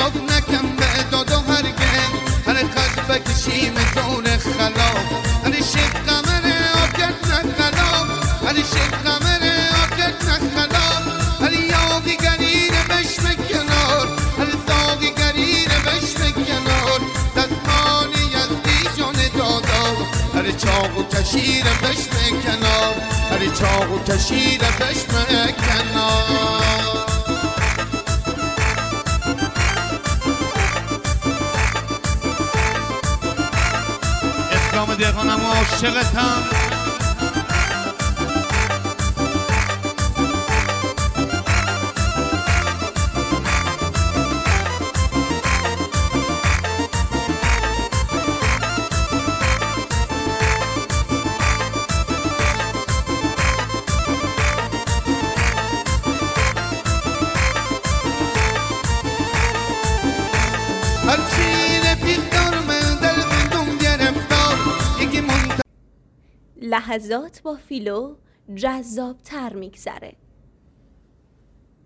تعارف نکن به داد و هرگز هر خط بکشیم دور خلاف هر شیخ قمر آکت نخلاف هر شیخ قمر آکت نخلاف هر یاقی گرین بشم کنار هر ساقی گرین بشم کنار دستمانی یزدی جان دادا هر چاق و کشیر بشم کنار هر چاق و کشیر بشم کنار اسلام دهقانم و عاشقتم لحظات با فیلو جذاب‌تر می‌گذره.